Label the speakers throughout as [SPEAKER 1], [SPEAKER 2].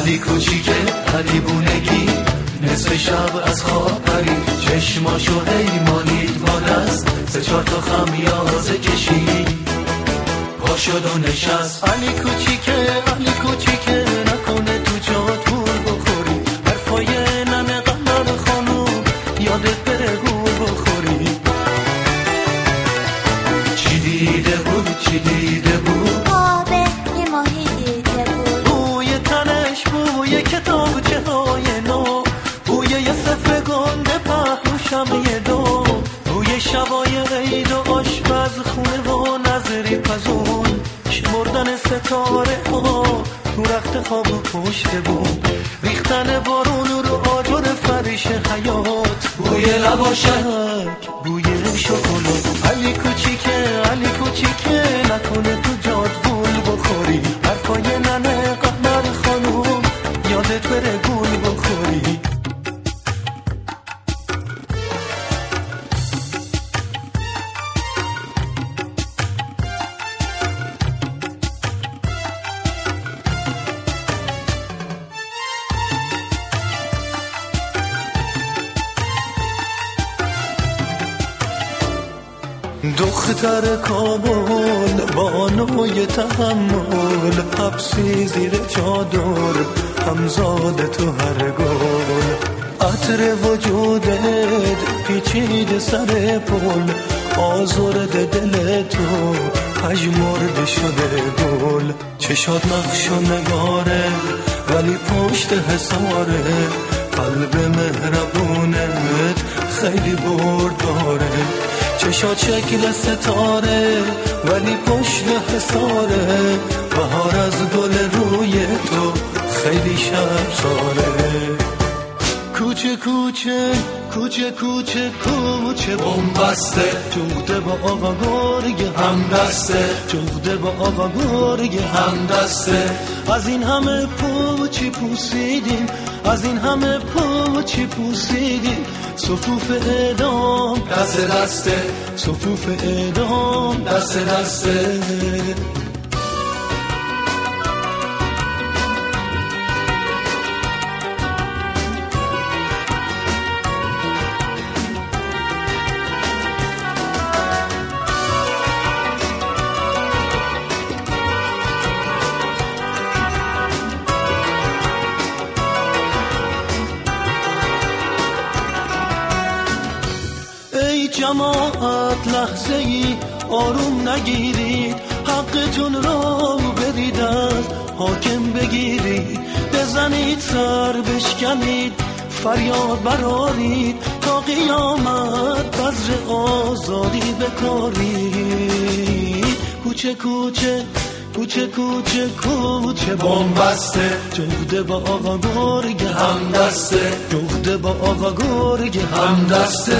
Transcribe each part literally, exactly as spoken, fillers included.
[SPEAKER 1] علی کوچیکه علی بونگی نصف شب از خواب پرید، چشماشو هی مالید با دست، سه چهار تا خمیازه کشید، پا شد و نشست. علی کوچیکه علی کوچیکه نکنه تو جات گول بخوری، حرفای ننه قمر خانوم یادت بره گول بخوری. چی دیده بود چی دیده بود،
[SPEAKER 2] آب یه ماهی دیده بود،
[SPEAKER 1] بوی تنش بوی کتابچه های نو، بوی یه صفحه گنده پهلو شمعه دو، بوی شبای عید و آشپز خونه و نظری پزون، شمردن ستاره ها رو رخت خواب و پشت بود، ریختن بارون رو آجر فریش حیات، بوی لباشک بوی شکلات. علی کوچیکه علی کوچیکه نکنه تو جاد گول بخوری، حرفای ننه قمر خانوم یادت بره گول بخوری. دختر کابل بانوی تحمل، حبسی زیر چادر همزاد تو هر گل، عطر وجودت پیچید سر پل، آزرد دل تو پژمرده شده گل، چشات نقش و نگاره ولی پشت حساره، قلب مهربونت خیلی برداره، چشات شکل ستاره ولی پشت حساره، بهار از گل روی تو خیلی شرمساره. کوچه کوچه کوچه کوچه کوچه بنبسته، جغده با آقا گرگ همدسته، جغده با آقا گرگ همدسته، از این همه پوچی پوسیدیم، از این همه پوچی پوسیدیم، صفوف اعدام دست دسته، صفوف اعدام دست دسته. جماعت لحظه ای آروم نگیرید، حقتون رو برید از حاکم بگیرید، بزنید سر بشکنید فریاد برارید، تا قیامت بذر آزادی بکارید. کوچه کوچه کوچه کوچه کوچه بنبسته، جغده با آقا گرگ همدسته، جغده با آقا گرگ همدسته.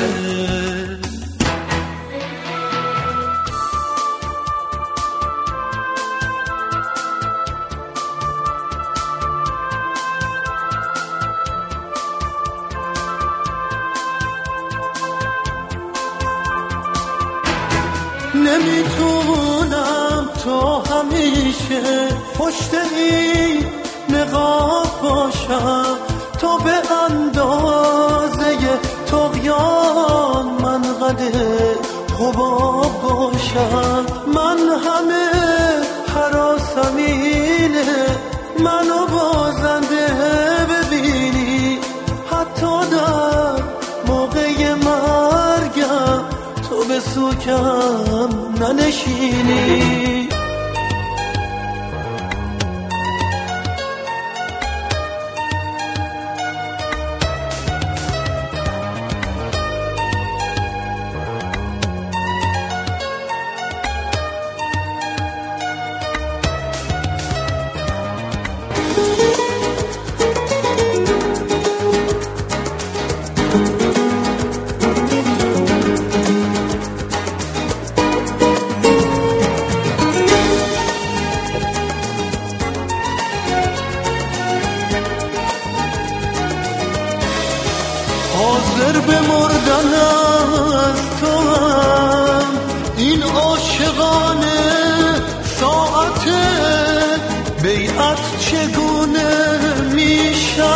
[SPEAKER 1] نمیتونم تو همیشه پشت این نقاب باشم، تو به اندازه طغیان من قده حباب باشم، من همه حراسم اینه منو بازنده ببینی، حتی در موقع مرگم تو به سوکم ننشینی.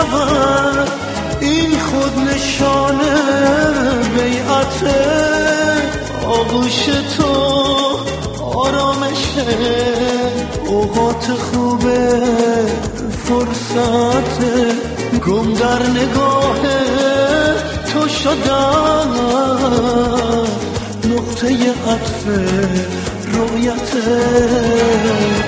[SPEAKER 1] شود این خود نشانه بیعت آغوش تو آرامشه اوقات خوب فرصت گم در نگاه تو شدن نقطه عطف رویت